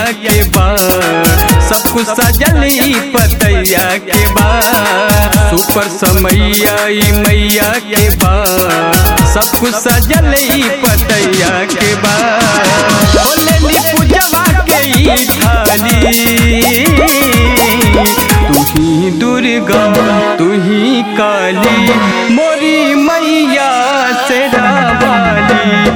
के बाद सब कुछ सजल पतैया के बाद सुपर समैया मैया के बाद सब कुछ सजल पतैया के बाद बोले पूजवा के थाली तू ही दुर्गा तू ही काली मोरी मैया से रावाली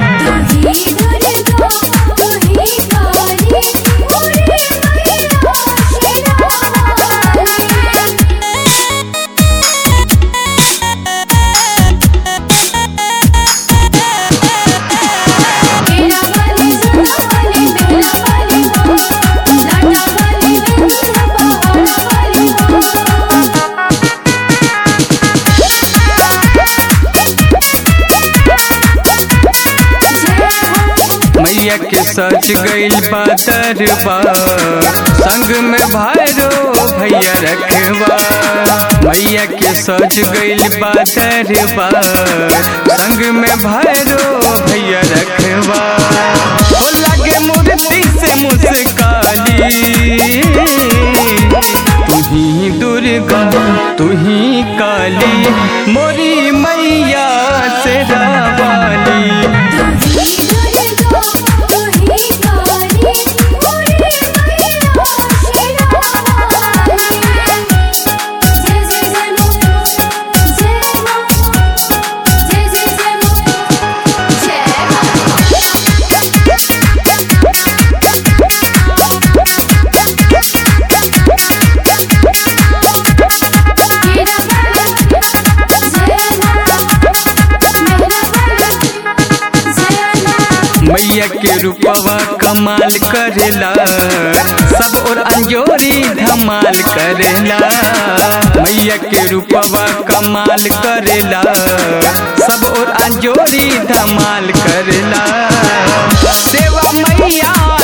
मैया के सज गइल दरबा संग में भैरो भैया रखवा मैया के सज गइल दरबा संग में भैरो भैया रखवा ओ लगे मूर्ति से मुस्काली तू ही दुर्गा तू ही काली मोरी मैया से रावाली मैया के रूपवा कमाल करेला सब और अंजोरी धमाल करेला मैया के रूपवा कमाल करेला सब और अंजोरी धमाल करेला सेवा मैया